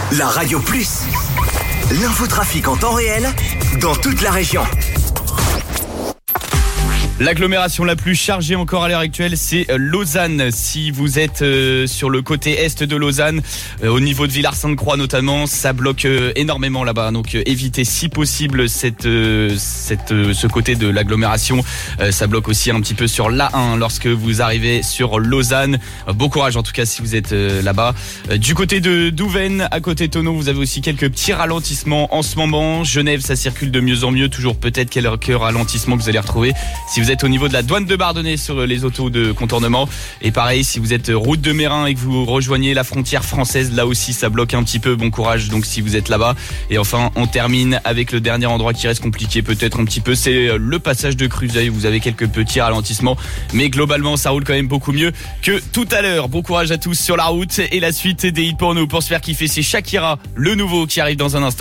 La Radio Plus. L'infotrafic en temps réel dans toute la région. L'agglomération la plus chargée encore à l'heure actuelle, c'est Lausanne. Si vous êtes sur le côté est de Lausanne, au niveau de Villars-Sainte-Croix notamment, ça bloque énormément là-bas. Donc évitez si possible ce côté de l'agglomération. Ça bloque aussi un petit peu sur l'A1 lorsque vous arrivez sur Lausanne. Bon courage en tout cas si vous êtes là-bas. Du côté de Douvaine, à côté de Tonneau, vous avez aussi quelques petits ralentissements en ce moment. Genève, ça circule de mieux en mieux. Toujours peut-être quelques ralentissements que vous allez retrouver si vous êtes au niveau de la douane de Bardonnay sur les autos de contournement. Et pareil, si vous êtes route de Mérin et que vous rejoignez la frontière française, là aussi ça bloque un petit peu. Bon courage donc si vous êtes là-bas. Et enfin, on termine avec le dernier endroit qui reste compliqué peut-être un petit peu, c'est le passage de Cruzeuil. Vous avez quelques petits ralentissements, mais globalement ça roule quand même beaucoup mieux que tout à l'heure. Bon courage à tous sur la route et la suite des hits pour nous. Pour se faire kiffer, c'est Shakira, le nouveau qui arrive dans un instant.